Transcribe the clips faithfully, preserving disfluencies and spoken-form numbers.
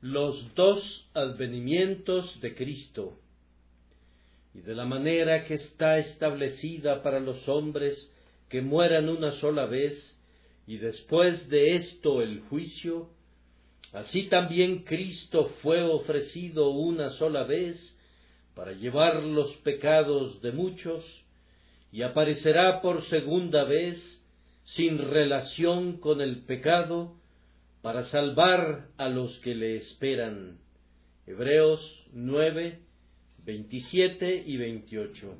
los dos advenimientos de Cristo, y de la manera que está establecida para los hombres que mueran una sola vez, y después de esto el juicio, así también Cristo fue ofrecido una sola vez para llevar los pecados de muchos, y aparecerá por segunda vez sin relación con el pecado, para salvar a los que le esperan. Hebreos nueve, veintisiete y veintiocho.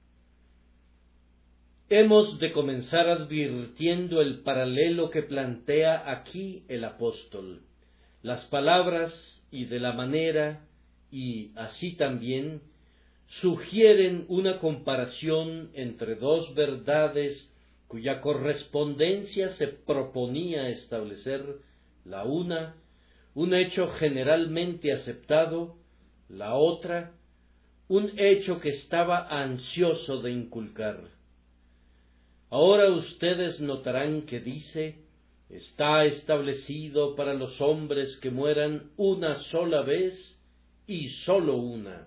Hemos de comenzar advirtiendo el paralelo que plantea aquí el apóstol. Las palabras y de la manera, y así también, sugieren una comparación entre dos verdades cuya correspondencia se proponía establecer, la una, un hecho generalmente aceptado, la otra, un hecho que estaba ansioso de inculcar. Ahora ustedes notarán que dice, está establecido para los hombres que mueran una sola vez y sólo una.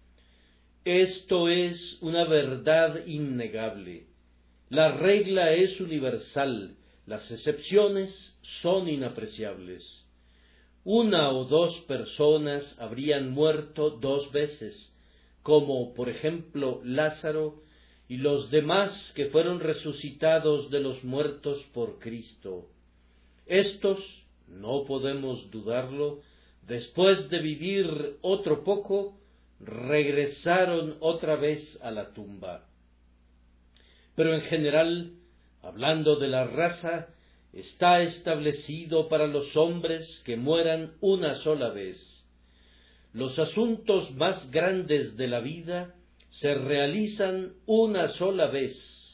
Esto es una verdad innegable. La regla es universal, las excepciones son inapreciables. Una o dos personas habrían muerto dos veces, como por ejemplo Lázaro y los demás que fueron resucitados de los muertos por Cristo. Estos, no podemos dudarlo, después de vivir otro poco, regresaron otra vez a la tumba. Pero en general, hablando de la raza, está establecido para los hombres que mueran una sola vez. Los asuntos más grandes de la vida se realizan una sola vez.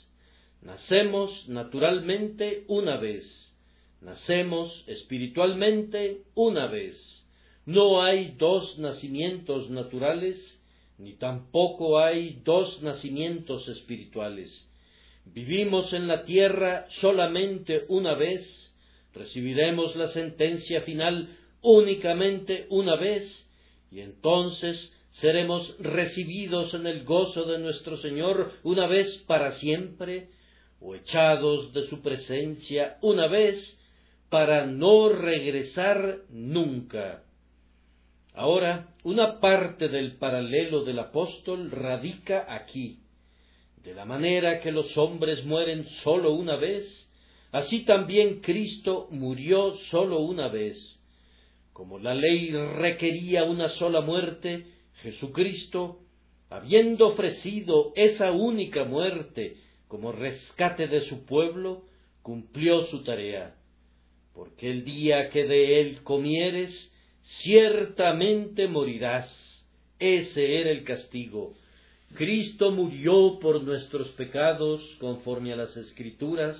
Nacemos naturalmente una vez. Nacemos espiritualmente una vez. No hay dos nacimientos naturales, ni tampoco hay dos nacimientos espirituales. Vivimos en la tierra solamente una vez, recibiremos la sentencia final únicamente una vez, y entonces seremos recibidos en el gozo de nuestro Señor una vez para siempre, o echados de su presencia una vez para no regresar nunca. Ahora, una parte del paralelo del apóstol radica aquí. De la manera que los hombres mueren sólo una vez, así también Cristo murió sólo una vez. Como la ley requería una sola muerte, Jesucristo, habiendo ofrecido esa única muerte como rescate de su pueblo, cumplió su tarea. Porque el día que de él comieres, ciertamente morirás. Ese era el castigo. Cristo murió por nuestros pecados, conforme a las Escrituras.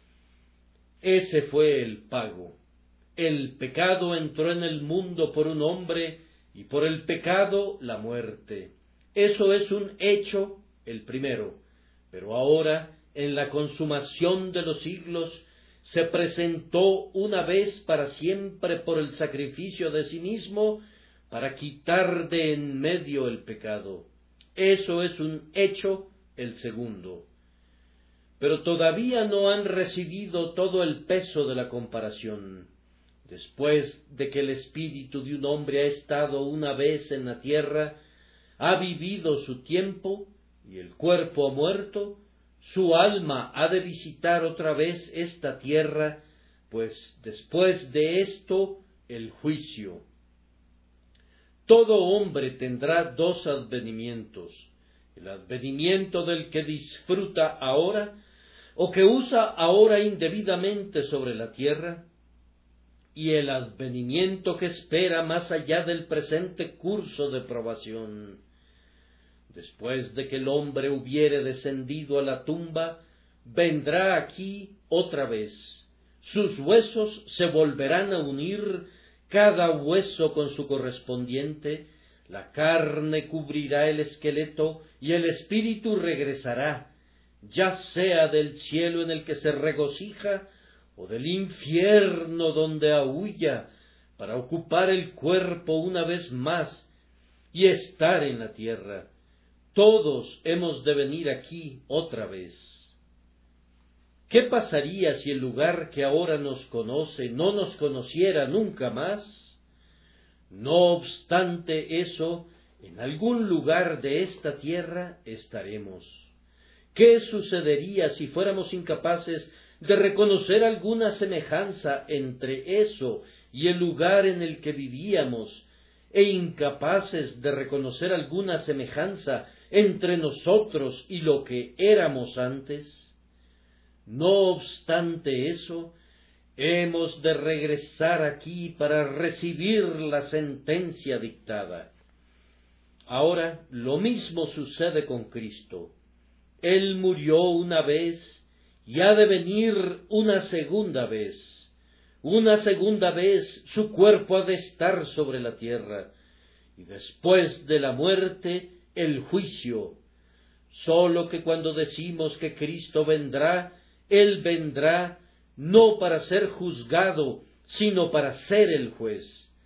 Ese fue el pago. El pecado entró en el mundo por un hombre, y por el pecado la muerte. Eso es un hecho, el primero. Pero ahora, en la consumación de los siglos, se presentó una vez para siempre por el sacrificio de sí mismo, para quitar de en medio el pecado. Eso es un hecho, el segundo. Pero todavía no han recibido todo el peso de la comparación. Después de que el espíritu de un hombre ha estado una vez en la tierra, ha vivido su tiempo, y el cuerpo ha muerto, su alma ha de visitar otra vez esta tierra, pues después de esto el juicio. Todo hombre tendrá dos advenimientos, el advenimiento del que disfruta ahora, o que usa ahora indebidamente sobre la tierra, y el advenimiento que espera más allá del presente curso de probación. Después de que el hombre hubiere descendido a la tumba, vendrá aquí otra vez. Sus huesos se volverán a unir, cada hueso con su correspondiente, la carne cubrirá el esqueleto, y el espíritu regresará, ya sea del cielo en el que se regocija, o del infierno donde aúlla, para ocupar el cuerpo una vez más y estar en la tierra. Todos hemos de venir aquí otra vez. ¿Qué pasaría si el lugar que ahora nos conoce no nos conociera nunca más? No obstante eso, en algún lugar de esta tierra estaremos. ¿Qué sucedería si fuéramos incapaces de reconocer alguna semejanza entre eso y el lugar en el que vivíamos, e incapaces de reconocer alguna semejanza entre nosotros y lo que éramos antes? No obstante eso, hemos de regresar aquí para recibir la sentencia dictada. Ahora, lo mismo sucede con Cristo. Él murió una vez y ha de venir una segunda vez. Una segunda vez su cuerpo ha de estar sobre la tierra, y después de la muerte, el juicio. Sólo que cuando decimos que Cristo vendrá, Él vendrá no para ser juzgado, sino para ser el juez.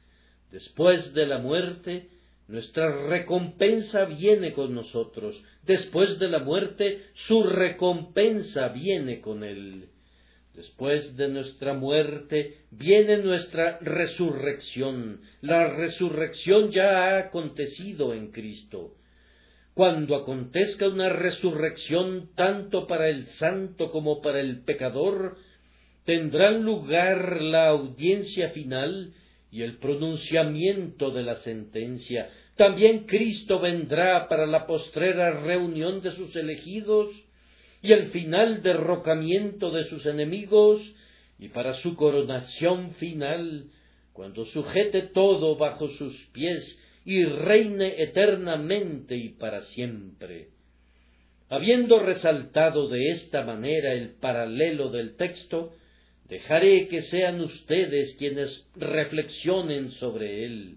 Después de la muerte, nuestra recompensa viene con nosotros. Después de la muerte, su recompensa viene con Él. Después de nuestra muerte, viene nuestra resurrección. La resurrección ya ha acontecido en Cristo. Cuando acontezca una resurrección tanto para el santo como para el pecador, tendrán lugar la audiencia final y el pronunciamiento de la sentencia. También Cristo vendrá para la postrera reunión de sus elegidos y el final derrocamiento de sus enemigos, y para su coronación final, cuando sujete todo bajo sus pies y reine eternamente y para siempre. Habiendo resaltado de esta manera el paralelo del texto, dejaré que sean ustedes quienes reflexionen sobre él.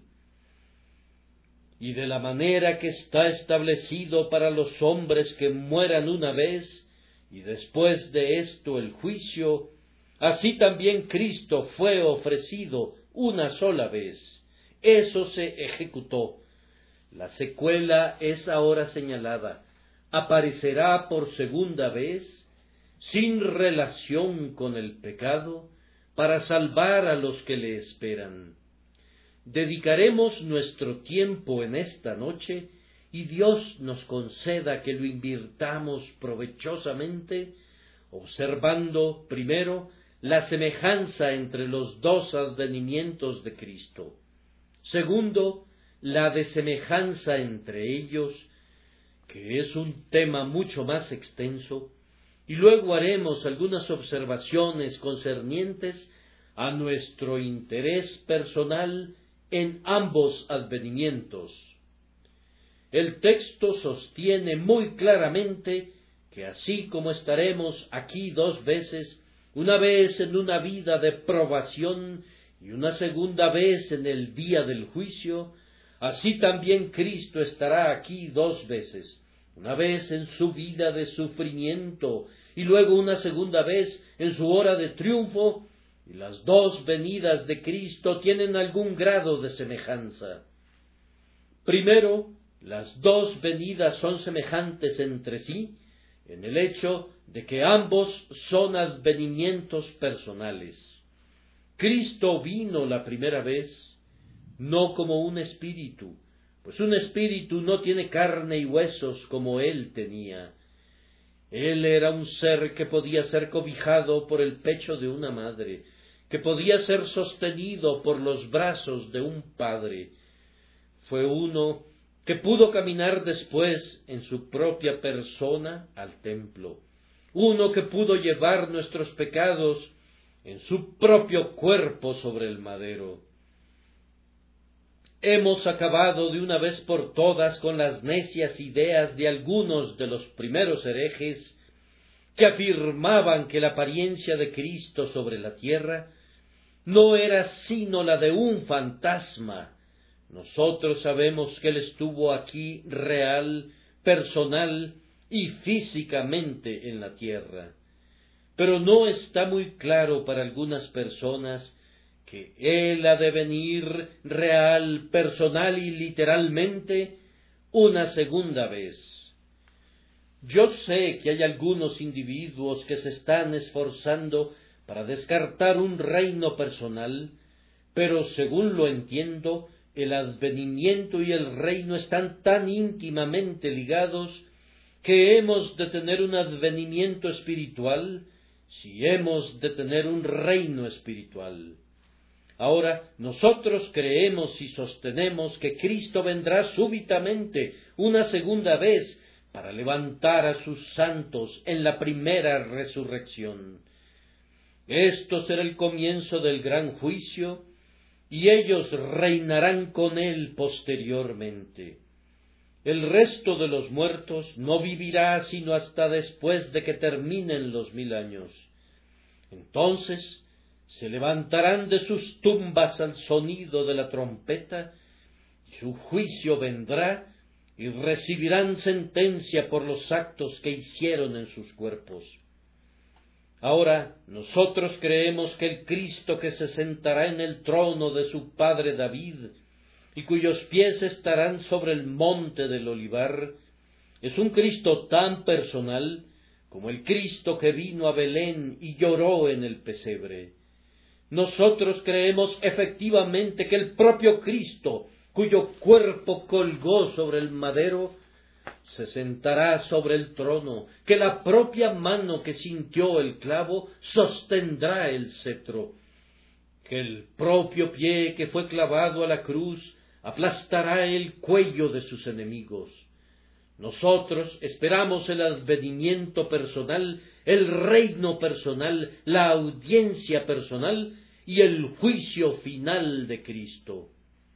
Y de la manera que está establecido para los hombres que mueran una vez, y después de esto el juicio, así también Cristo fue ofrecido una sola vez. Eso se ejecutó. La secuela es ahora señalada. Aparecerá por segunda vez, sin relación con el pecado, para salvar a los que le esperan. Dedicaremos nuestro tiempo en esta noche, y Dios nos conceda que lo invirtamos provechosamente, observando primero la semejanza entre los dos advenimientos de Cristo. Segundo, la desemejanza entre ellos, que es un tema mucho más extenso, y luego haremos algunas observaciones concernientes a nuestro interés personal en ambos advenimientos. El texto sostiene muy claramente que así como estaremos aquí dos veces, una vez en una vida de probación y una segunda vez en el día del juicio, así también Cristo estará aquí dos veces, una vez en su vida de sufrimiento y luego una segunda vez en su hora de triunfo, y las dos venidas de Cristo tienen algún grado de semejanza. Primero, las dos venidas son semejantes entre sí en el hecho de que ambos son advenimientos personales. Cristo vino la primera vez no como un espíritu, pues un espíritu no tiene carne y huesos como Él tenía. Él era un ser que podía ser cobijado por el pecho de una madre, que podía ser sostenido por los brazos de un padre. Fue uno que pudo caminar después en su propia persona al templo, uno que pudo llevar nuestros pecados en su propio cuerpo sobre el madero. Hemos acabado de una vez por todas con las necias ideas de algunos de los primeros herejes que afirmaban que la apariencia de Cristo sobre la tierra no era sino la de un fantasma. Nosotros sabemos que Él estuvo aquí real, personal y físicamente en la tierra. Pero no está muy claro para algunas personas que Él ha de venir real, personal y literalmente una segunda vez. Yo sé que hay algunos individuos que se están esforzando para descartar un reino personal, pero según lo entiendo, el advenimiento y el reino están tan íntimamente ligados que hemos de tener un advenimiento espiritual si hemos de tener un reino espiritual. Ahora, nosotros creemos y sostenemos que Cristo vendrá súbitamente una segunda vez para levantar a sus santos en la primera resurrección. Esto será el comienzo del gran juicio, y ellos reinarán con él posteriormente. El resto de los muertos no vivirá sino hasta después de que terminen los mil años. Entonces se levantarán de sus tumbas al sonido de la trompeta, y su juicio vendrá, y recibirán sentencia por los actos que hicieron en sus cuerpos. Ahora, nosotros creemos que el Cristo que se sentará en el trono de su padre David, y cuyos pies estarán sobre el monte del Olivar, es un Cristo tan personal como el Cristo que vino a Belén y lloró en el pesebre. Nosotros creemos efectivamente que el propio Cristo, cuyo cuerpo colgó sobre el madero, se sentará sobre el trono, que la propia mano que sintió el clavo sostendrá el cetro, que el propio pie que fue clavado a la cruz aplastará el cuello de sus enemigos. Nosotros esperamos el advenimiento personal, el reino personal, la audiencia personal y el juicio final de Cristo.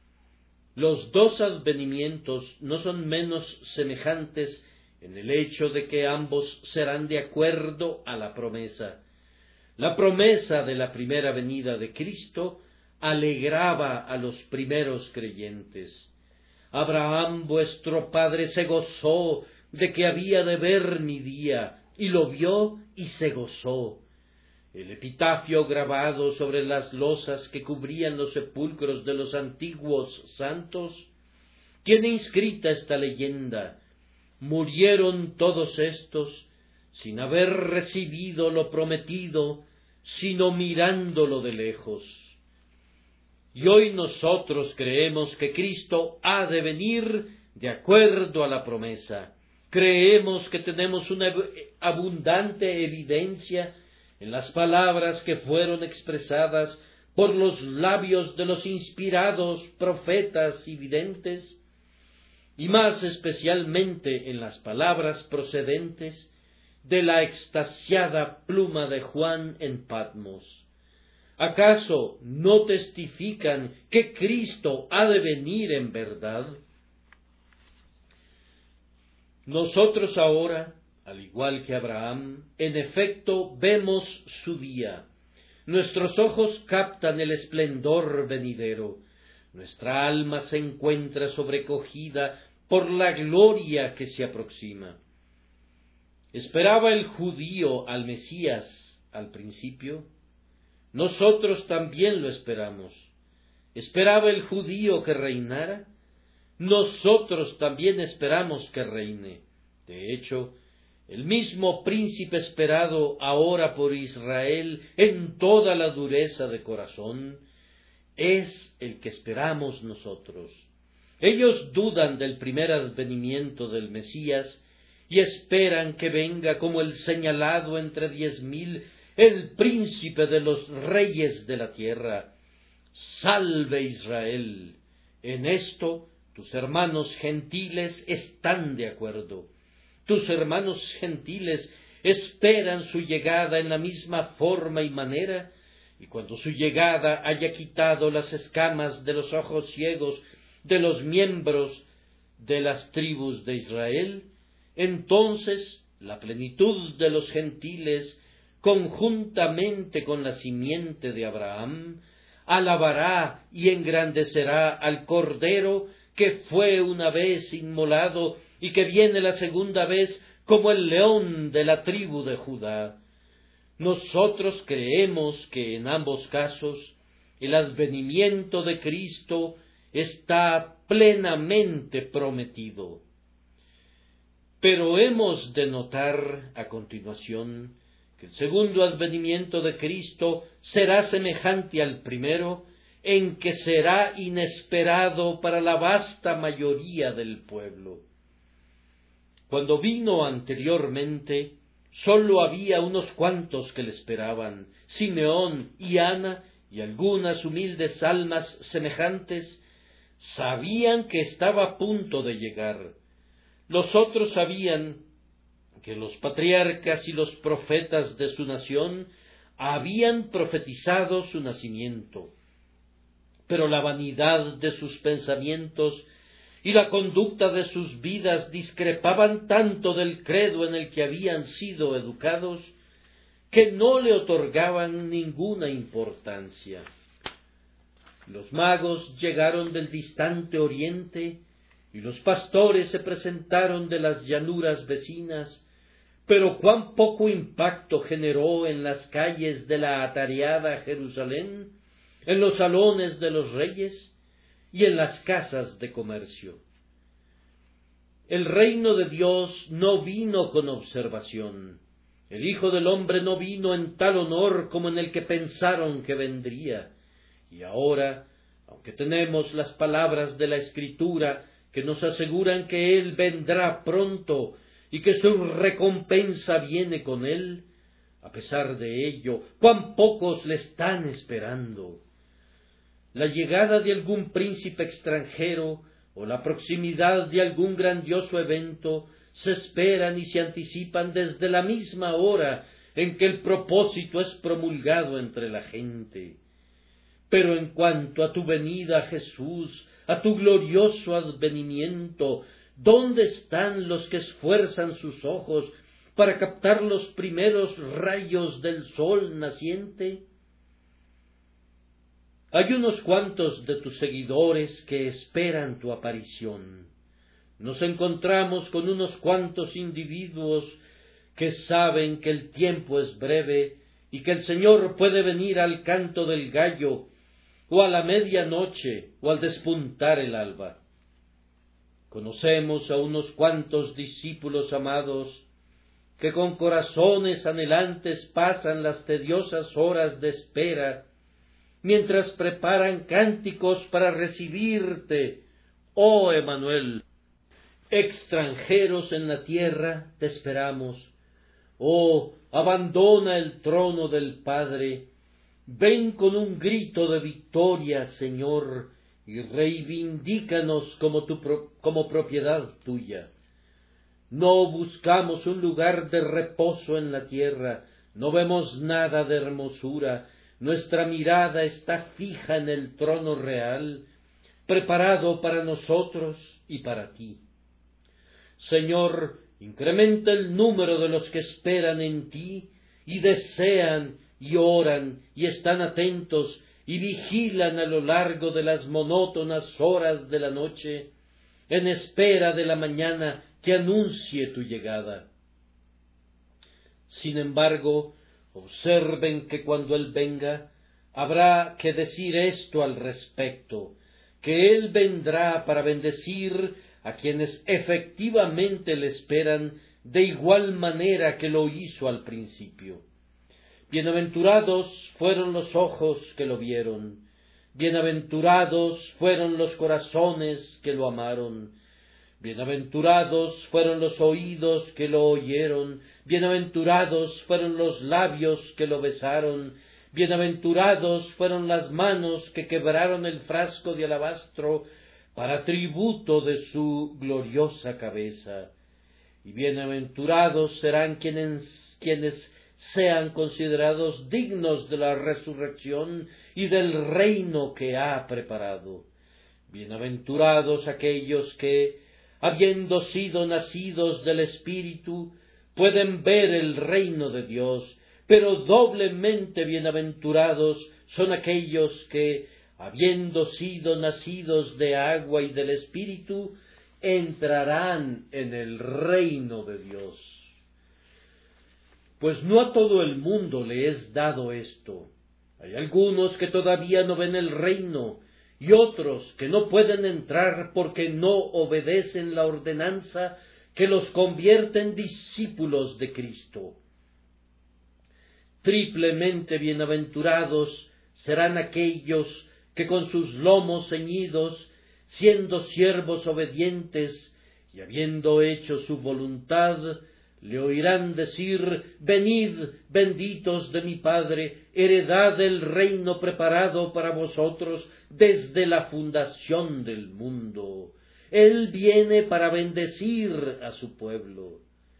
Los dos advenimientos no son menos semejantes en el hecho de que ambos serán de acuerdo a la promesa. La promesa de la primera venida de Cristo alegraba a los primeros creyentes. Abraham, vuestro padre, se gozó de que había de ver mi día, y lo vio y se gozó. El epitafio grabado sobre las losas que cubrían los sepulcros de los antiguos santos tiene inscrita esta leyenda: murieron todos estos sin haber recibido lo prometido, sino mirándolo de lejos. Y hoy nosotros creemos que Cristo ha de venir de acuerdo a la promesa. Creemos que tenemos una abundante evidencia en las palabras que fueron expresadas por los labios de los inspirados profetas y videntes, y más especialmente en las palabras procedentes de la extasiada pluma de Juan en Patmos. ¿Acaso no testifican que Cristo ha de venir en verdad? Nosotros ahora, al igual que Abraham, en efecto vemos su día. Nuestros ojos captan el esplendor venidero. Nuestra alma se encuentra sobrecogida por la gloria que se aproxima. ¿Esperaba el judío al Mesías al principio? Nosotros también lo esperamos. ¿Esperaba el judío que reinara? Nosotros también esperamos que reine. De hecho, el mismo príncipe esperado ahora por Israel en toda la dureza de corazón es el que esperamos nosotros. Ellos dudan del primer advenimiento del Mesías y esperan que venga como el señalado entre diez mil, el príncipe de los reyes de la tierra. ¡Salve Israel! En esto tus hermanos gentiles están de acuerdo. Tus hermanos gentiles esperan su llegada en la misma forma y manera, y cuando su llegada haya quitado las escamas de los ojos ciegos de los miembros de las tribus de Israel, entonces la plenitud de los gentiles, conjuntamente con la simiente de Abraham, alabará y engrandecerá al Cordero que fue una vez inmolado y que viene la segunda vez como el león de la tribu de Judá. Nosotros creemos que en ambos casos el advenimiento de Cristo está plenamente prometido. Pero hemos de notar a continuación que el segundo advenimiento de Cristo será semejante al primero, en que será inesperado para la vasta mayoría del pueblo. Cuando vino anteriormente, sólo había unos cuantos que le esperaban, Simeón y Ana, y algunas humildes almas semejantes, sabían que estaba a punto de llegar. Los otros sabían que los patriarcas y los profetas de su nación habían profetizado su nacimiento, pero la vanidad de sus pensamientos y la conducta de sus vidas discrepaban tanto del credo en el que habían sido educados, que no le otorgaban ninguna importancia. Los magos llegaron del distante oriente, y los pastores se presentaron de las llanuras vecinas, pero cuán poco impacto generó en las calles de la atareada Jerusalén, en los salones de los reyes y en las casas de comercio. El reino de Dios no vino con observación. El Hijo del Hombre no vino en tal honor como en el que pensaron que vendría. Y ahora, aunque tenemos las palabras de la Escritura que nos aseguran que Él vendrá pronto y que su recompensa viene con Él, a pesar de ello, cuán pocos le están esperando. La llegada de algún príncipe extranjero o la proximidad de algún grandioso evento se esperan y se anticipan desde la misma hora en que el propósito es promulgado entre la gente. Pero en cuanto a tu venida, Jesús, a tu glorioso advenimiento, ¿dónde están los que esfuerzan sus ojos para captar los primeros rayos del sol naciente? Hay unos cuantos de tus seguidores que esperan tu aparición. Nos encontramos con unos cuantos individuos que saben que el tiempo es breve y que el Señor puede venir al canto del gallo, o a la medianoche, o al despuntar el alba. Conocemos a unos cuantos discípulos amados que con corazones anhelantes pasan las tediosas horas de espera, mientras preparan cánticos para recibirte, oh Emmanuel. Extranjeros en la tierra te esperamos. Oh, abandona el trono del Padre. Ven con un grito de victoria, Señor, y reivindícanos como, tu pro- como propiedad tuya. No buscamos un lugar de reposo en la tierra, no vemos nada de hermosura, nuestra mirada está fija en el trono real, preparado para nosotros y para ti. Señor, incrementa el número de los que esperan en ti y desean y oran y están atentos y vigilan a lo largo de las monótonas horas de la noche, en espera de la mañana que anuncie tu llegada. Sin embargo, observen que cuando Él venga, habrá que decir esto al respecto, que Él vendrá para bendecir a quienes efectivamente le esperan de igual manera que lo hizo al principio. Bienaventurados fueron los ojos que lo vieron, bienaventurados fueron los corazones que lo amaron, bienaventurados fueron los oídos que lo oyeron, bienaventurados fueron los labios que lo besaron, bienaventurados fueron las manos que quebraron el frasco de alabastro para tributo de su gloriosa cabeza, y bienaventurados serán quienes, quienes sean considerados dignos de la resurrección y del reino que ha preparado. Bienaventurados aquellos que, habiendo sido nacidos del Espíritu, pueden ver el reino de Dios, pero doblemente bienaventurados son aquellos que, habiendo sido nacidos de agua y del Espíritu, entrarán en el reino de Dios. Pues no a todo el mundo le es dado esto. Hay algunos que todavía no ven el reino, y otros que no pueden entrar porque no obedecen la ordenanza que los convierte en discípulos de Cristo. Triplemente bienaventurados serán aquellos que con sus lomos ceñidos, siendo siervos obedientes y habiendo hecho su voluntad, le oirán decir: venid, benditos de mi Padre, heredad del reino preparado para vosotros desde la fundación del mundo. Él viene para bendecir a su pueblo.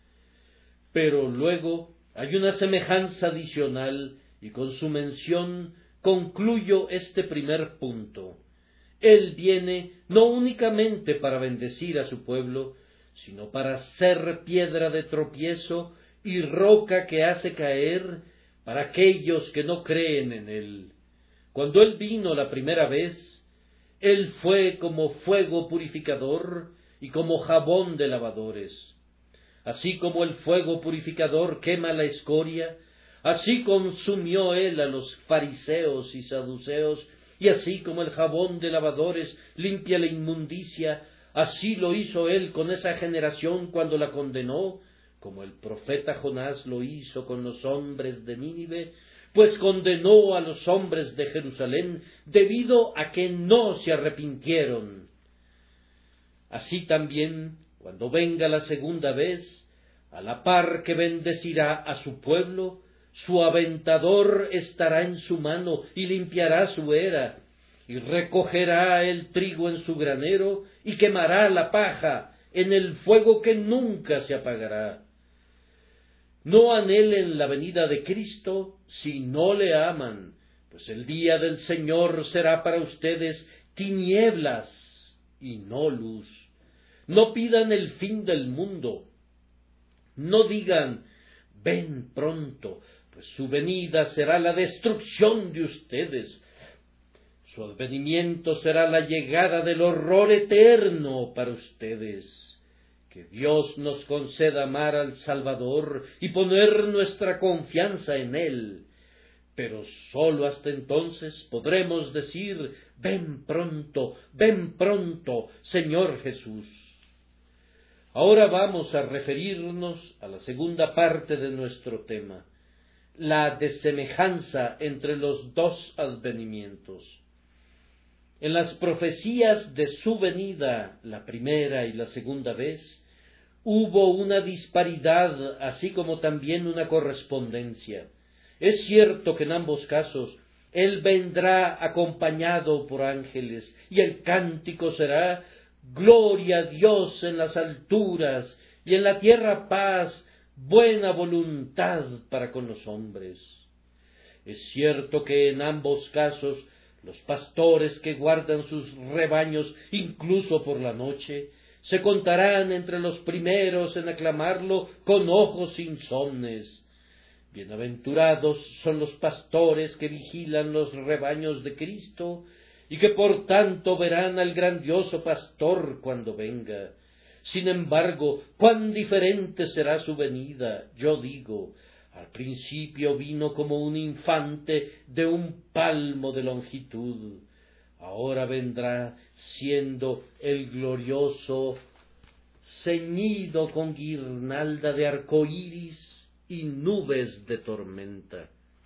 Pero luego hay una semejanza adicional, y con su mención concluyo este primer punto. Él viene no únicamente para bendecir a su pueblo, sino para ser piedra de tropiezo y roca que hace caer para aquellos que no creen en él. Cuando él vino la primera vez, él fue como fuego purificador y como jabón de lavadores. Así como el fuego purificador quema la escoria, así consumió él a los fariseos y saduceos, y así como el jabón de lavadores limpia la inmundicia, así lo hizo él con esa generación cuando la condenó, como el profeta Jonás lo hizo con los hombres de Nínive, pues condenó a los hombres de Jerusalén debido a que no se arrepintieron. Así también, cuando venga la segunda vez, a la par que bendecirá a su pueblo, su aventador estará en su mano y limpiará su era, y recogerá el trigo en su granero y quemará la paja en el fuego que nunca se apagará. No anhelen la venida de Cristo si no le aman, pues el día del Señor será para ustedes tinieblas y no luz. No pidan el fin del mundo. No digan: ven pronto, pues su venida será la destrucción de ustedes. Su advenimiento será la llegada del horror eterno para ustedes. Que Dios nos conceda amar al Salvador y poner nuestra confianza en Él. Pero sólo hasta entonces podremos decir: ven pronto, ven pronto, Señor Jesús. Ahora vamos a referirnos a la segunda parte de nuestro tema, la desemejanza entre los dos advenimientos. En las profecías de su venida, la primera y la segunda vez, hubo una disparidad, así como también una correspondencia. Es cierto que en ambos casos Él vendrá acompañado por ángeles, y el cántico será: gloria a Dios en las alturas, y en la tierra paz, buena voluntad para con los hombres. Es cierto que en ambos casos los pastores que guardan sus rebaños incluso por la noche se contarán entre los primeros en aclamarlo con ojos insomnes. Bienaventurados son los pastores que vigilan los rebaños de Cristo y que por tanto verán al grandioso pastor cuando venga. Sin embargo, cuán diferente será su venida, yo digo. Al principio vino como un infante de un palmo de longitud. Ahora vendrá siendo el glorioso, ceñido con guirnalda de arcoíris y nubes de tormenta.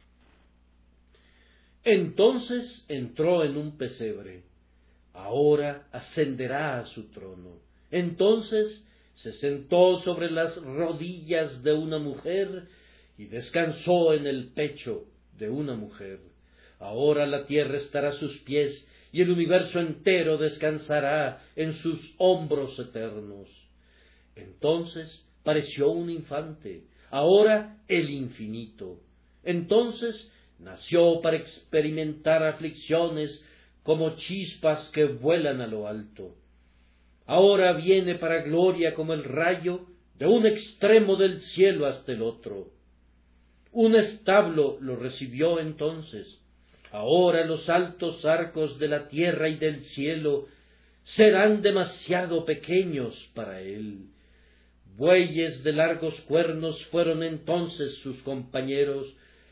Entonces entró en un pesebre. Ahora ascenderá a su trono. Entonces se sentó sobre las rodillas de una mujer y descansó en el pecho de una mujer. Ahora la tierra estará a sus pies y el universo entero descansará en sus hombros eternos. Entonces pareció un infante, ahora el infinito. Entonces nació para experimentar aflicciones como chispas que vuelan a lo alto. Ahora viene para gloria como el rayo de un extremo del cielo hasta el otro. Un establo lo recibió entonces. Ahora los altos arcos de la tierra y del cielo serán demasiado pequeños para él. Bueyes de largos cuernos fueron entonces sus compañeros,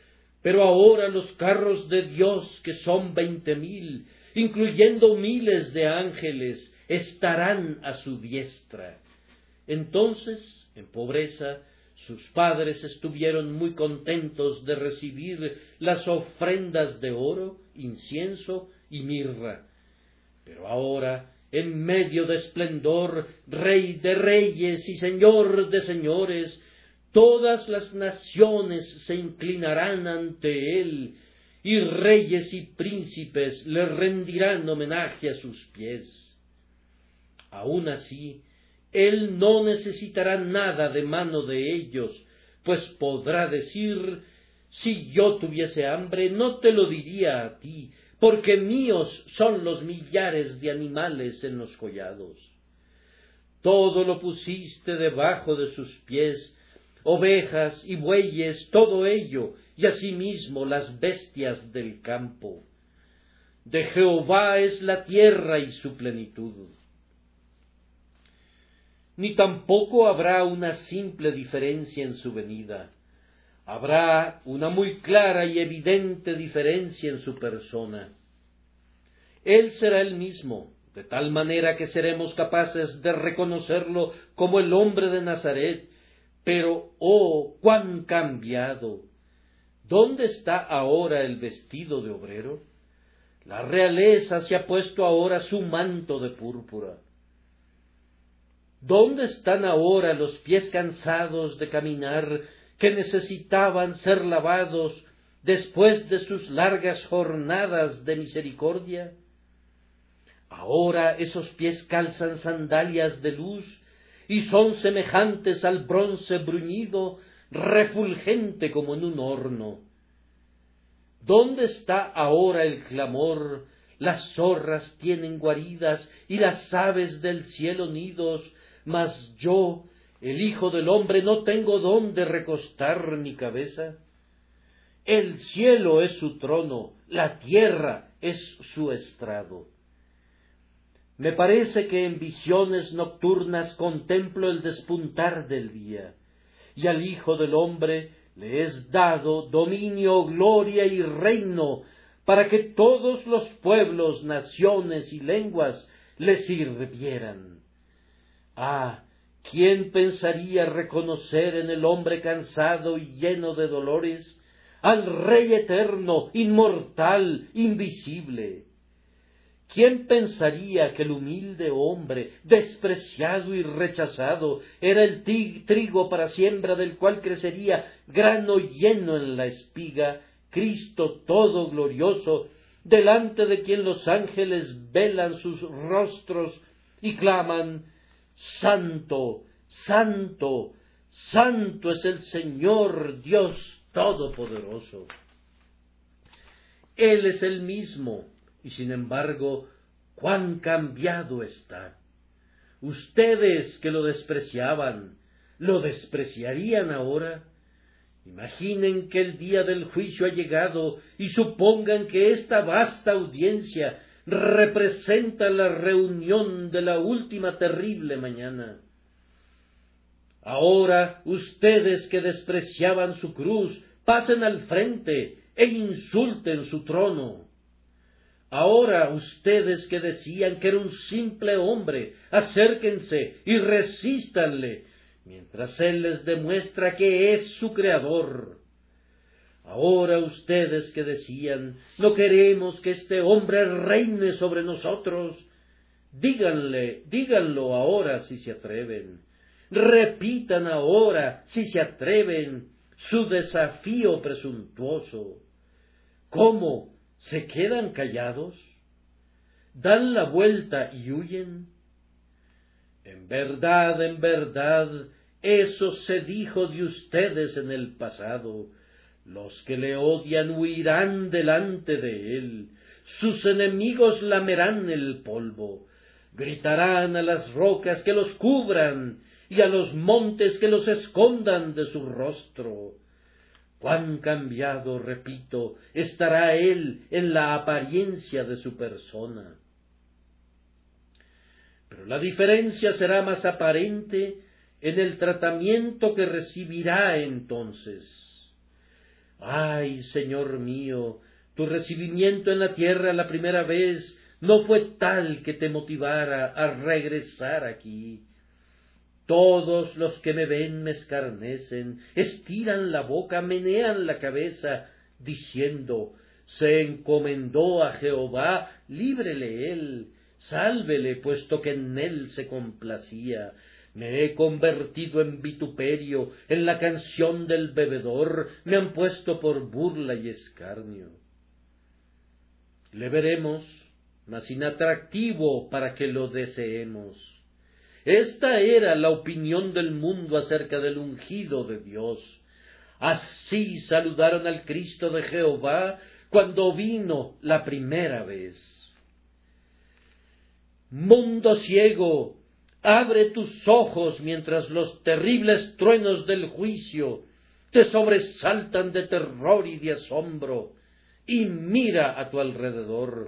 Pero ahora los carros de Dios, que son veinte mil, incluyendo miles de ángeles, estarán a su diestra. Entonces, en pobreza, sus padres estuvieron muy contentos de recibir las ofrendas de oro, incienso y mirra. Pero ahora, en medio de esplendor, Rey de reyes y Señor de señores, todas las naciones se inclinarán ante él, y reyes y príncipes le rendirán homenaje a sus pies. Aun así, él no necesitará nada de mano de ellos, pues podrá decir: si yo tuviese hambre, no te lo diría a ti, porque míos son los millares de animales en los collados. Todo lo pusiste debajo de sus pies, ovejas y bueyes, todo ello, y asimismo las bestias del campo. De Jehová es la tierra y su plenitud. Ni tampoco habrá una simple diferencia en su venida. Habrá una muy clara y evidente diferencia en su persona. Él será el mismo, de tal manera que seremos capaces de reconocerlo como el hombre de Nazaret, pero ¡oh, cuán cambiado! ¿Dónde está ahora el vestido de obrero? La realeza se ha puesto ahora su manto de púrpura. ¿Dónde están ahora los pies cansados de caminar, que necesitaban ser lavados después de sus largas jornadas de misericordia? Ahora esos pies calzan sandalias de luz y son semejantes al bronce bruñido, refulgente como en un horno. ¿Dónde está ahora el clamor? Las zorras tienen guaridas y las aves del cielo nidos, mas yo, el Hijo del Hombre, no tengo dónde recostar mi cabeza. El cielo es su trono, la tierra es su estrado. Me parece que en visiones nocturnas contemplo el despuntar del día, y al Hijo del Hombre le es dado dominio, gloria y reino, para que todos los pueblos, naciones y lenguas le sirvieran. Ah, ¿quién pensaría reconocer en el hombre cansado y lleno de dolores al Rey eterno, inmortal, invisible? ¿Quién pensaría que el humilde hombre, despreciado y rechazado, era el trigo para siembra del cual crecería grano lleno en la espiga, Cristo todo glorioso, delante de quien los ángeles velan sus rostros y claman: Santo, Santo, Santo es el Señor Dios Todopoderoso? Él es el mismo, y sin embargo, cuán cambiado está. Ustedes que lo despreciaban, ¿lo despreciarían ahora? Imaginen que el día del juicio ha llegado y supongan que esta vasta audiencia representa la reunión de la última terrible mañana. Ahora, ustedes que despreciaban su cruz, pasen al frente e insulten su trono. Ahora, ustedes que decían que era un simple hombre, acérquense y resístanle, mientras él les demuestra que es su creador. Ahora ustedes que decían: no queremos que este hombre reine sobre nosotros, díganle, díganlo ahora si se atreven. Repitan ahora, si se atreven, su desafío presuntuoso. ¿Cómo? ¿Se quedan callados? ¿Dan la vuelta y huyen? En verdad, en verdad, eso se dijo de ustedes en el pasado. Los que le odian huirán delante de él. Sus enemigos lamerán el polvo. Gritarán a las rocas que los cubran y a los montes que los escondan de su rostro. Cuán cambiado, repito, estará él en la apariencia de su persona. Pero la diferencia será más aparente en el tratamiento que recibirá entonces. Ay, Señor mío, tu recibimiento en la tierra la primera vez no fue tal que te motivara a regresar aquí. Todos los que me ven me escarnecen, estiran la boca, menean la cabeza, diciendo: se encomendó a Jehová, líbrele él, sálvele, puesto que en él se complacía. Me he convertido en vituperio, en la canción del bebedor, me han puesto por burla y escarnio. Le veremos, mas inatractivo para que lo deseemos. Esta era la opinión del mundo acerca del ungido de Dios. Así saludaron al Cristo de Jehová cuando vino la primera vez. Mundo ciego, abre tus ojos mientras los terribles truenos del juicio te sobresaltan de terror y de asombro, y mira a tu alrededor.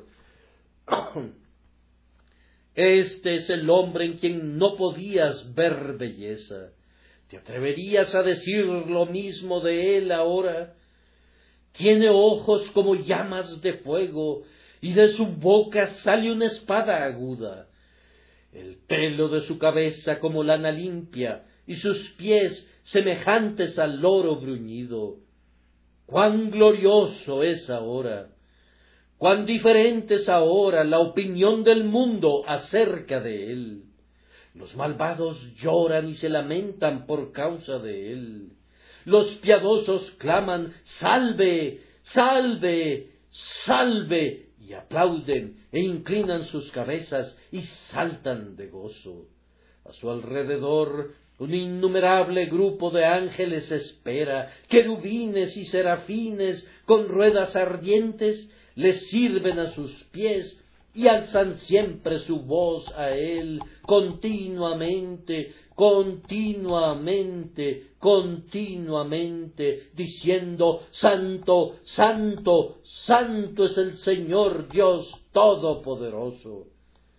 Este es el hombre en quien no podías ver belleza. ¿Te atreverías a decir lo mismo de él ahora? Tiene ojos como llamas de fuego, y de su boca sale una espada aguda. El pelo de su cabeza como lana limpia, y sus pies semejantes al oro bruñido. ¡Cuán glorioso es ahora! ¡Cuán diferente es ahora la opinión del mundo acerca de él! Los malvados lloran y se lamentan por causa de él. Los piadosos claman: ¡salve, salve, salve! Y aplauden e inclinan sus cabezas y saltan de gozo. A su alrededor un innumerable grupo de ángeles espera, querubines y serafines con ruedas ardientes les sirven a sus pies y alzan siempre su voz a él, continuamente, continuamente, continuamente, diciendo: Santo, Santo, Santo es el Señor Dios Todopoderoso.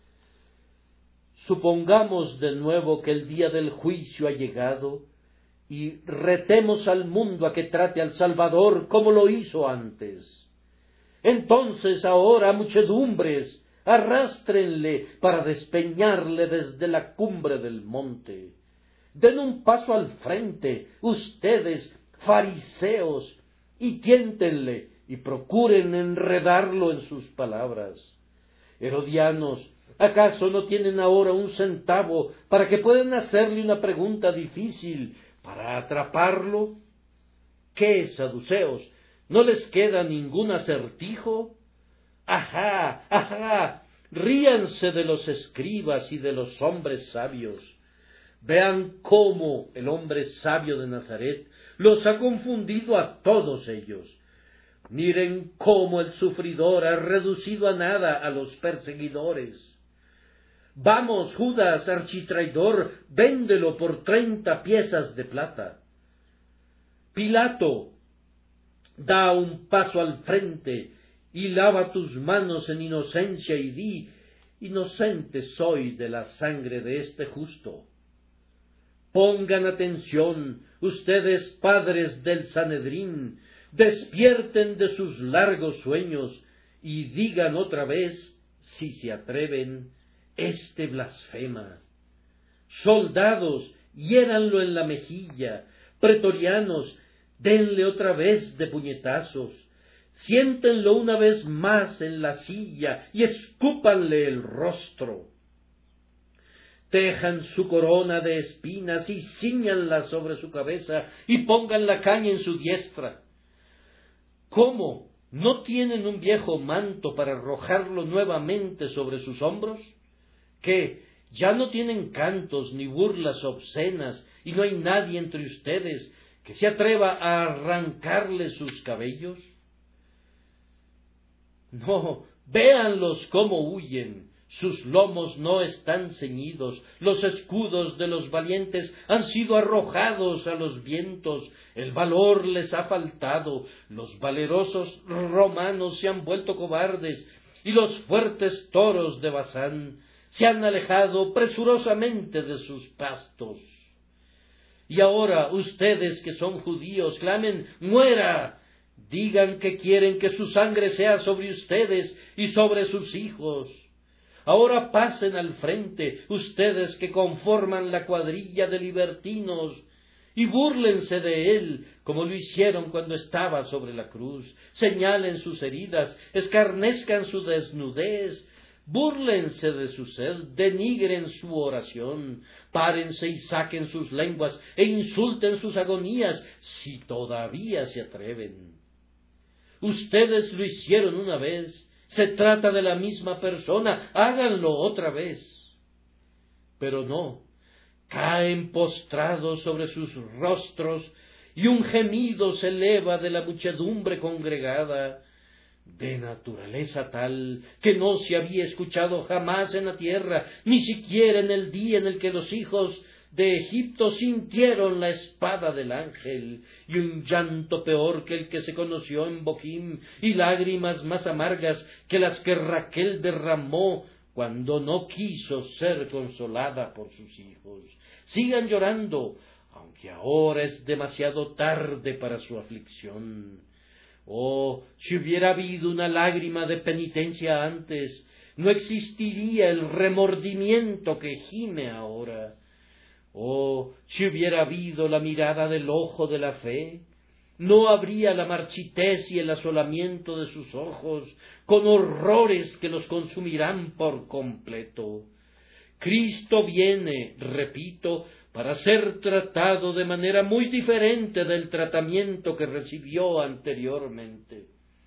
Supongamos de nuevo que el día del juicio ha llegado, y retemos al mundo a que trate al Salvador como lo hizo antes. Entonces ahora, muchedumbres, arrástrenle para despeñarle desde la cumbre del monte. Den un paso al frente, ustedes, fariseos, y tiéntenle y procuren enredarlo en sus palabras. Herodianos, ¿acaso no tienen ahora un centavo para que puedan hacerle una pregunta difícil para atraparlo? ¿Qué, saduceos? ¿No les queda ningún acertijo? ¡Ajá, ajá! Ríanse de los escribas y de los hombres sabios. Vean cómo el hombre sabio de Nazaret los ha confundido a todos ellos. Miren cómo el sufridor ha reducido a nada a los perseguidores. Vamos, Judas, architraidor, véndelo por treinta piezas de plata. Pilato, da un paso al frente y lava tus manos en inocencia y di: inocente soy de la sangre de este justo. Pongan atención, ustedes padres del Sanedrín, despierten de sus largos sueños y digan otra vez, si se atreven, este blasfema. Soldados, hiéranlo en la mejilla, pretorianos, denle otra vez de puñetazos, siéntenlo una vez más en la silla y escúpanle el rostro. Tejan su corona de espinas y cíñanla sobre su cabeza y pongan la caña en su diestra. ¿Cómo? ¿No tienen un viejo manto para arrojarlo nuevamente sobre sus hombros? ¿Qué? ¿Ya no tienen cantos ni burlas obscenas y no hay nadie entre ustedes que se atreva a arrancarle sus cabellos? No, véanlos cómo huyen. Sus lomos no están ceñidos, los escudos de los valientes han sido arrojados a los vientos, el valor les ha faltado, los valerosos romanos se han vuelto cobardes, y los fuertes toros de Basán se han alejado presurosamente de sus pastos. Y ahora ustedes que son judíos clamen: ¡muera! Digan que quieren que su sangre sea sobre ustedes y sobre sus hijos. Ahora pasen al frente, ustedes que conforman la cuadrilla de libertinos, y búrlense de él, como lo hicieron cuando estaba sobre la cruz. Señalen sus heridas, escarnezcan su desnudez, búrlense de su sed, denigren su oración, párense y saquen sus lenguas, e insulten sus agonías, si todavía se atreven. Ustedes lo hicieron una vez, se trata de la misma persona, háganlo otra vez. Pero no, caen postrados sobre sus rostros, y un gemido se eleva de la muchedumbre congregada, de naturaleza tal que no se había escuchado jamás en la tierra, ni siquiera en el día en el que los hijos de Egipto sintieron la espada del ángel, y un llanto peor que el que se conoció en Boquim, y lágrimas más amargas que las que Raquel derramó cuando no quiso ser consolada por sus hijos. Sigan llorando, aunque ahora es demasiado tarde para su aflicción. Oh, si hubiera habido una lágrima de penitencia antes, no existiría el remordimiento que gime ahora. Oh, si hubiera habido la mirada del ojo de la fe, no habría la marchitez y el asolamiento de sus ojos, con horrores que los consumirán por completo. Cristo viene, repito, para ser tratado de manera muy diferente del tratamiento que recibió anteriormente.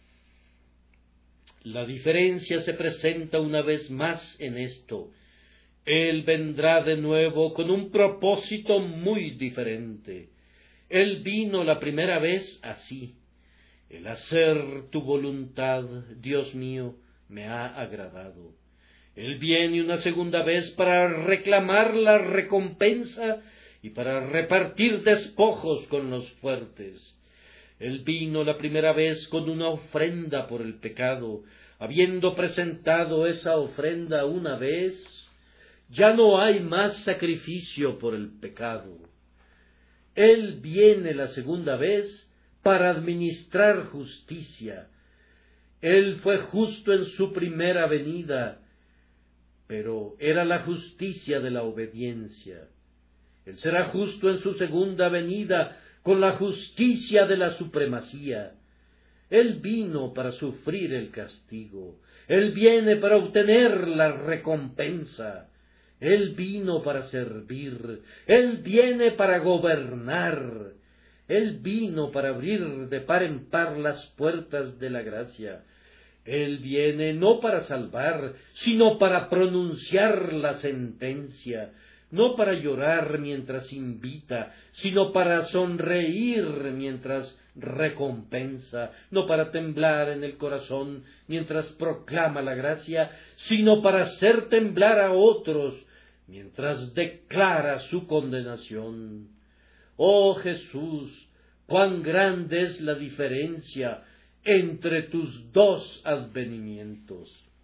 La diferencia se presenta una vez más en esto. Él vendrá de nuevo con un propósito muy diferente. Él vino la primera vez así. El hacer tu voluntad, Dios mío, me ha agradado. Él viene una segunda vez para reclamar la recompensa y para repartir despojos con los fuertes. Él vino la primera vez con una ofrenda por el pecado. Habiendo presentado esa ofrenda una vez, ya no hay más sacrificio por el pecado. Él viene la segunda vez para administrar justicia. Él fue justo en su primera venida, pero era la justicia de la obediencia. Él será justo en su segunda venida con la justicia de la supremacía. Él vino para sufrir el castigo. Él viene para obtener la recompensa. Él vino para servir, Él viene para gobernar, Él vino para abrir de par en par las puertas de la gracia. Él viene no para salvar, sino para pronunciar la sentencia, no para llorar mientras invita, sino para sonreír mientras recompensa, no para temblar en el corazón mientras proclama la gracia, sino para hacer temblar a otros mientras declara su condenación. Oh Jesús, cuán grande es la diferencia entre tus dos advenimientos.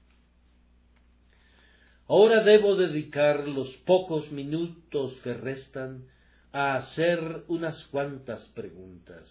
Ahora debo dedicar los pocos minutos que restan a hacer unas cuantas preguntas.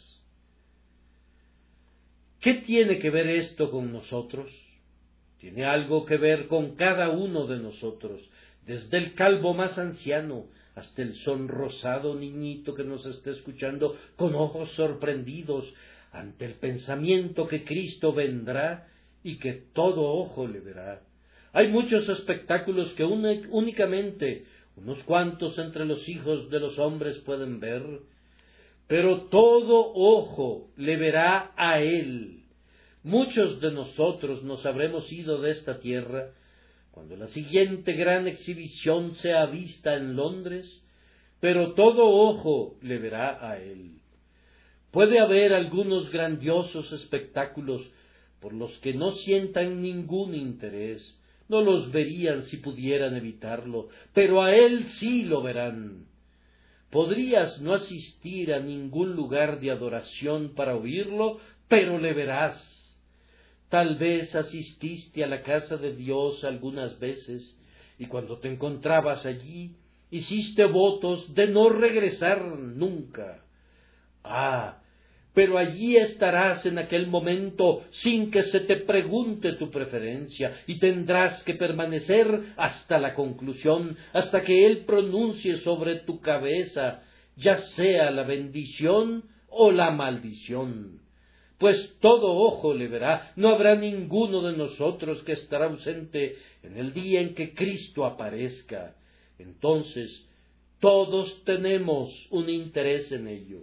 ¿Qué tiene que ver esto con nosotros? Tiene algo que ver con cada uno de nosotros, desde el calvo más anciano hasta el sonrosado niñito que nos está escuchando con ojos sorprendidos ante el pensamiento que Cristo vendrá y que todo ojo le verá. Hay muchos espectáculos que únicamente unos cuantos entre los hijos de los hombres pueden ver, pero todo ojo le verá a Él. Muchos de nosotros nos habremos ido de esta tierra cuando la siguiente gran exhibición sea vista en Londres, pero todo ojo le verá a Él. Puede haber algunos grandiosos espectáculos por los que no sientan ningún interés, no los verían si pudieran evitarlo, pero a Él sí lo verán. Podrías no asistir a ningún lugar de adoración para oírlo, pero le verás. Tal vez asististe a la casa de Dios algunas veces, y cuando te encontrabas allí, hiciste votos de no regresar nunca. Ah, pero allí estarás en aquel momento sin que se te pregunte tu preferencia, y tendrás que permanecer hasta la conclusión, hasta que Él pronuncie sobre tu cabeza, ya sea la bendición o la maldición. Pues todo ojo le verá, no habrá ninguno de nosotros que estará ausente en el día en que Cristo aparezca. Entonces, todos tenemos un interés en ello.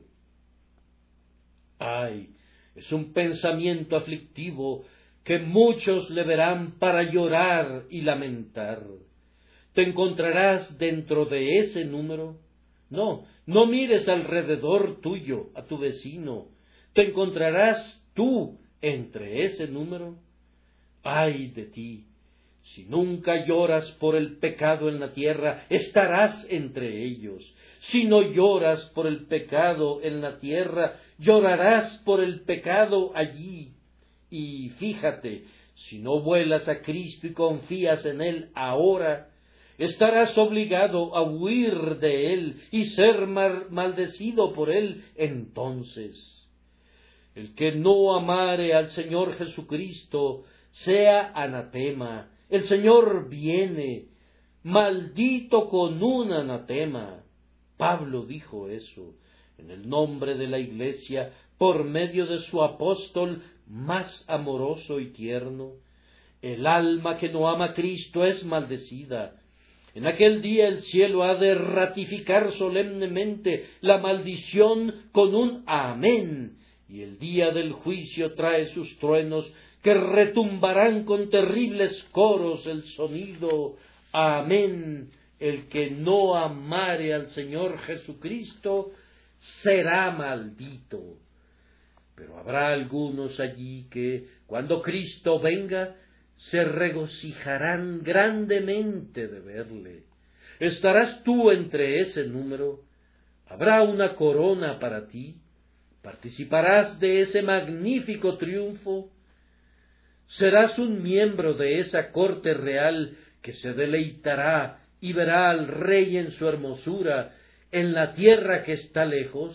Ay, es un pensamiento aflictivo que muchos le verán para llorar y lamentar. ¿Te encontrarás dentro de ese número? No, no mires alrededor tuyo, a tu vecino. ¿Te encontrarás tú entre ese número? ¡Ay de ti! Si nunca lloras por el pecado en la tierra, estarás entre ellos. Si no lloras por el pecado en la tierra, llorarás por el pecado allí. Y fíjate, si no vuelas a Cristo y confías en Él ahora, estarás obligado a huir de Él y ser mal- maldecido por Él entonces. El que no amare al Señor Jesucristo sea anatema. El Señor viene, maldito con un anatema. Pablo dijo eso en el nombre de la Iglesia por medio de su apóstol más amoroso y tierno. El alma que no ama a Cristo es maldecida. En aquel día el cielo ha de ratificar solemnemente la maldición con un amén, y el día del juicio trae sus truenos que retumbarán con terribles coros el sonido amén. El que no amare al Señor Jesucristo será maldito. Pero habrá algunos allí que, cuando Cristo venga, se regocijarán grandemente de verle. ¿Estarás tú entre ese número? ¿Habrá una corona para ti? ¿Participarás de ese magnífico triunfo? ¿Serás un miembro de esa corte real que se deleitará y verá al Rey en su hermosura en la tierra que está lejos?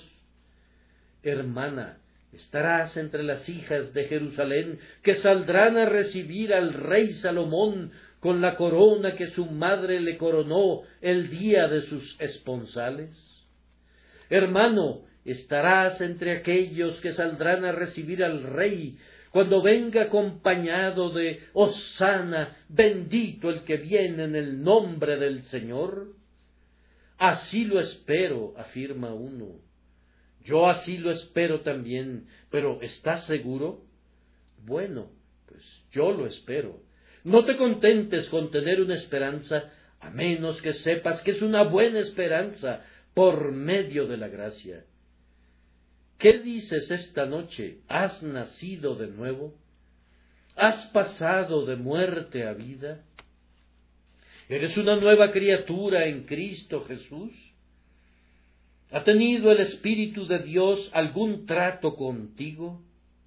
Hermana, estarás entre las hijas de Jerusalén que saldrán a recibir al rey Salomón con la corona que su madre le coronó el día de sus esponsales. Hermano, estarás entre aquellos que saldrán a recibir al rey cuando venga acompañado de Hosana, bendito el que viene en el nombre del Señor. Así lo espero, afirma uno. Yo así lo espero también, pero ¿estás seguro? Bueno, pues yo lo espero. No te contentes con tener una esperanza, a menos que sepas que es una buena esperanza por medio de la gracia. ¿Qué dices esta noche? ¿Has nacido de nuevo? ¿Has pasado de muerte a vida? ¿Eres una nueva criatura en Cristo Jesús? ¿Ha tenido el Espíritu de Dios algún trato contigo?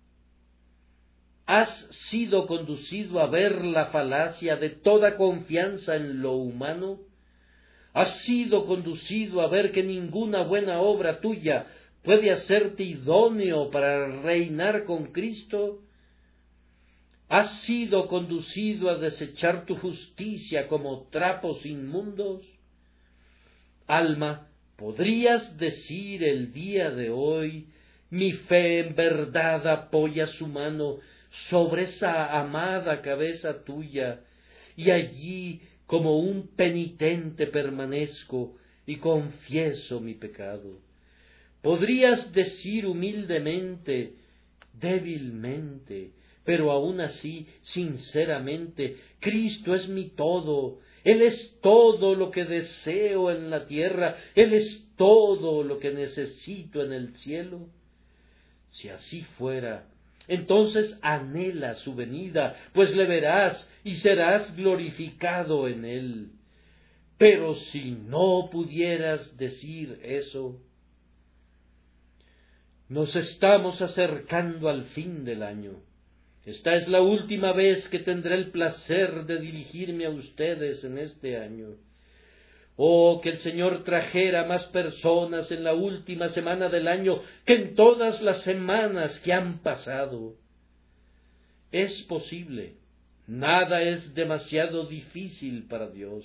¿Has sido conducido a ver la falacia de toda confianza en lo humano? ¿Has sido conducido a ver que ninguna buena obra tuya puede hacerte idóneo para reinar con Cristo? ¿Has sido conducido a desechar tu justicia como trapos inmundos? Alma, ¿podrías decir el día de hoy, mi fe en verdad apoya su mano sobre esa amada cabeza tuya, y allí como un penitente permanezco y confieso mi pecado? ¿Podrías decir humildemente, débilmente, pero aún así sinceramente, Cristo es mi todo, Él es todo lo que deseo en la tierra, Él es todo lo que necesito en el cielo? Si así fuera, entonces anhela su venida, pues le verás y serás glorificado en Él. Pero si no pudieras decir eso, nos estamos acercando al fin del año. Esta es la última vez que tendré el placer de dirigirme a ustedes en este año. Oh, que el Señor trajera más personas en la última semana del año que en todas las semanas que han pasado. Es posible. Nada es demasiado difícil para Dios.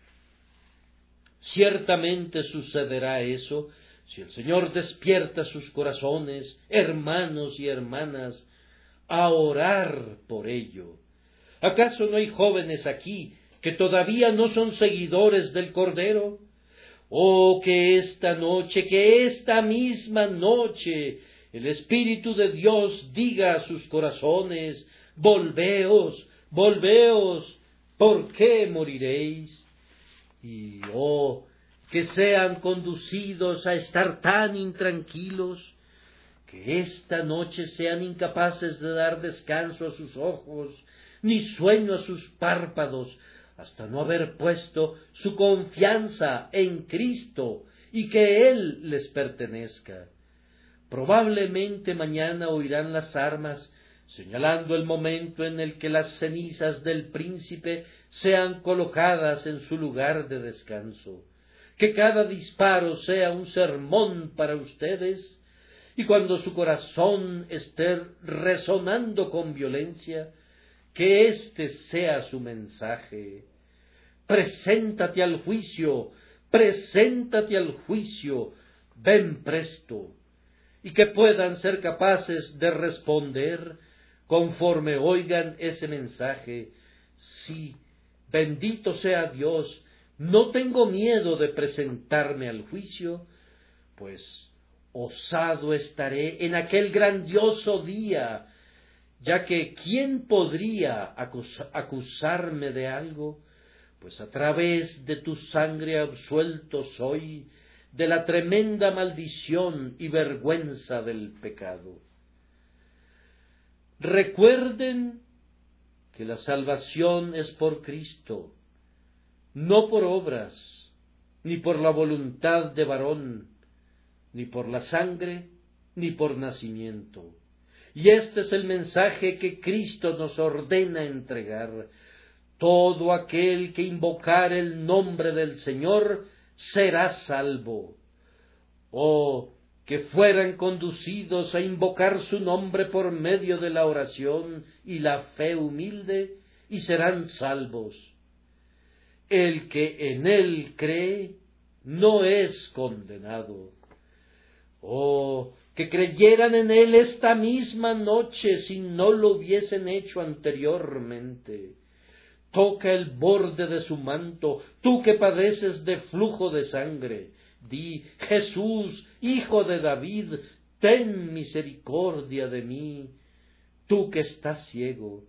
Ciertamente sucederá eso si el Señor despierta sus corazones, hermanos y hermanas, a orar por ello. ¿Acaso no hay jóvenes aquí que todavía no son seguidores del Cordero? Oh, que esta noche, que esta misma noche, el Espíritu de Dios diga a sus corazones: volveos, volveos, ¿por qué moriréis? Y oh, que sean conducidos a estar tan intranquilos, que esta noche sean incapaces de dar descanso a sus ojos, ni sueño a sus párpados, hasta no haber puesto su confianza en Cristo y que Él les pertenezca. Probablemente mañana oirán las armas, señalando el momento en el que las cenizas del príncipe sean colocadas en su lugar de descanso. Que cada disparo sea un sermón para ustedes, y cuando su corazón esté resonando con violencia, que éste sea su mensaje: preséntate al juicio, preséntate al juicio, ven presto. Y que puedan ser capaces de responder conforme oigan ese mensaje: sí, bendito sea Dios, no tengo miedo de presentarme al juicio, pues osado estaré en aquel grandioso día, ya que ¿quién podría acusarme de algo? Pues a través de tu sangre absuelto soy de la tremenda maldición y vergüenza del pecado. Recuerden que la salvación es por Cristo, no por obras, ni por la voluntad de varón, ni por la sangre, ni por nacimiento. Y este es el mensaje que Cristo nos ordena entregar: todo aquel que invocar el nombre del Señor será salvo. Oh, que fueran conducidos a invocar su nombre por medio de la oración y la fe humilde, y serán salvos. El que en él cree no es condenado. Oh, que creyeran en él esta misma noche si no lo hubiesen hecho anteriormente. Toca el borde de su manto, tú que padeces de flujo de sangre. Di: Jesús, Hijo de David, ten misericordia de mí. Tú que estás ciego.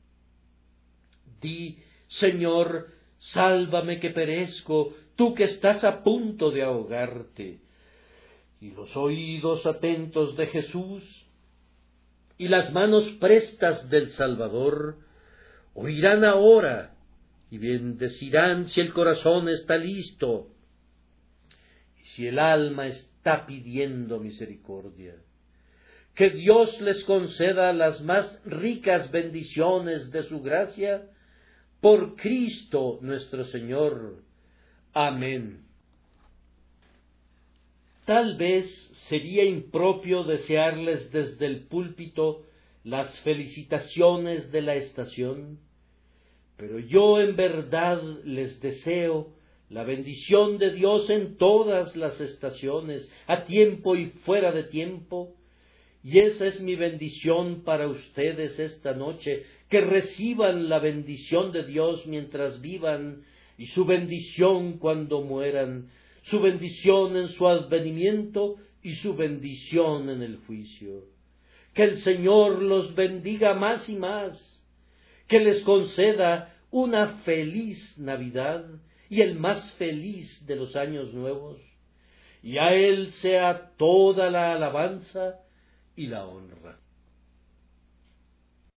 Di: Señor, sálvame que perezco, tú que estás a punto de ahogarte. Y los oídos atentos de Jesús y las manos prestas del Salvador oirán ahora y bendecirán si el corazón está listo y si el alma está pidiendo misericordia. Que Dios les conceda las más ricas bendiciones de su gracia por Cristo nuestro Señor. Amén. Tal vez sería impropio desearles desde el púlpito las felicitaciones de la estación, pero yo en verdad les deseo la bendición de Dios en todas las estaciones, a tiempo y fuera de tiempo, y esa es mi bendición para ustedes esta noche, que reciban la bendición de Dios mientras vivan, y su bendición cuando mueran, su bendición en su advenimiento y su bendición en el juicio. Que el Señor los bendiga más y más, que les conceda una feliz Navidad y el más feliz de los años nuevos, y a Él sea toda la alabanza y la honra.